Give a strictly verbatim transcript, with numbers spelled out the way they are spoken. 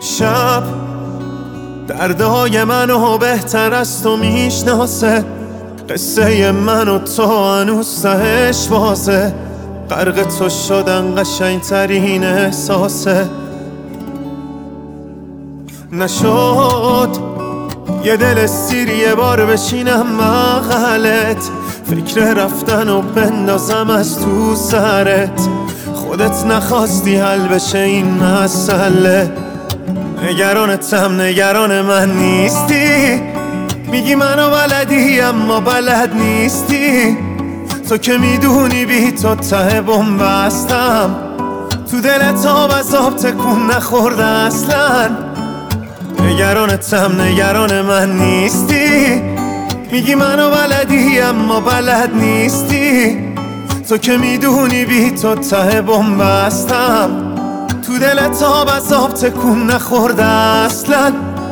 شب دردهای منو بهتر از تو میشناسه، قصه من و تو هنوز تهش بازه، غرق تو شدن قشنگترین احساسه. نشد یه دل سیر یه بار بشینم بغلت، فکر رفتن و بندازم از تو سرت، خودت نخواستی حل بشه این مسئله. نگرانتم نگران من نیستی، میگی منو بلدی اما بلد نیستی، تو که میدونی بی تو ته بنبستم، تو دلت آب از آب تکون نخورده اصلا. نگرانتم نگران من نیستی، میگی منو بلدی اما بلد نیستی، تو که میدونی بی تو ته بنبستم، تو دلت آب از آب تکون نخورده اصلا.